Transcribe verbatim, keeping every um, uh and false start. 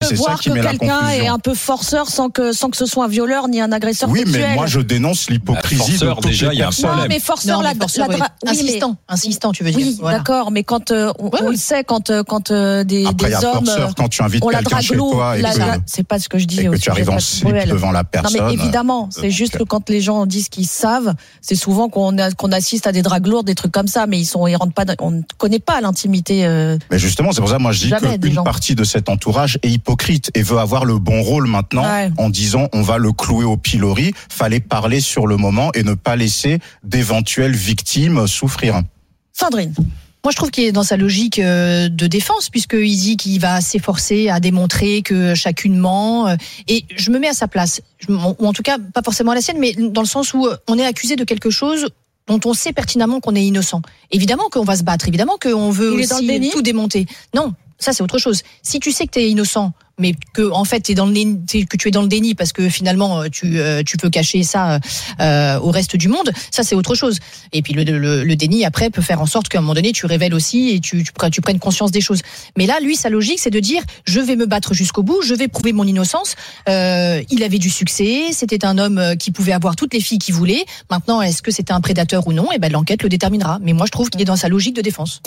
c'est voir ça qui que met la quelqu'un confusion. est un peu forceur sans que sans que ce soit un violeur ni un agresseur Oui, sexuel. mais moi je dénonce l'hypocrisie Bah, forceur, de toutes déjà, les il y a un personnes. problème. Non, mais forceur, Non, la, mais forceur, la oui. dra- oui, mais- insistant, insistant, tu veux dire. Oui, Voilà. d'accord, mais quand euh, on, Ouais, on ouais. le sait, quand euh, quand euh, des, Après, il y des a hommes, forceur quand tu invites on la quelqu'un drague chez lourd, toi et la- que, la- c'est pas ce que je dis. et au que tu sujet arrives de en Patrick slip Bruel. devant la Non, personne. mais évidemment, c'est juste que quand les gens disent qu'ils savent, c'est souvent qu'on a- qu'on assiste à des dragues lourdes, des trucs comme ça, mais ils sont, ils rentrent pas, dans- on ne connaît pas l'intimité. Euh, Mais justement, c'est pour ça, moi, je dis Jamais, des qu'une gens. partie de cet entourage est hypocrite et veut avoir le bon rôle maintenant Ouais. en disant on va le clouer au pilori. Fallait parler sur le moment et ne pas laisser d'éventuelles victimes souffrir. Sandrine. Moi, je trouve qu'il est dans sa logique euh, de défense, puisqu'il dit qu'il va s'efforcer à démontrer que chacune ment. euh, Et je me mets à sa place, Je- ou en tout cas, pas forcément à la sienne, mais dans le sens où on est accusé de quelque chose dont on sait pertinemment qu'on est innocent. Évidemment qu'on va se battre, évidemment qu'on veut Il est dans le aussi déni tout démonter. Non, ça c'est autre chose. Si tu sais que tu es innocent, mais que en fait t'es dans le déni, que tu es dans le déni parce que finalement tu euh, tu peux cacher ça euh, au reste du monde, ça c'est autre chose. Et puis le, le, le déni après peut faire en sorte qu'à un moment donné tu révèles aussi et tu tu, prennes- tu prennes conscience des choses. Mais là lui sa logique c'est de dire je vais me battre jusqu'au bout, je vais prouver mon innocence. Euh, il avait du succès, c'était un homme qui pouvait avoir toutes les filles qu'il voulait. Maintenant est-ce que c'était un prédateur ou non? Et ben l'enquête le déterminera. Mais moi je trouve qu'il est dans sa logique de défense.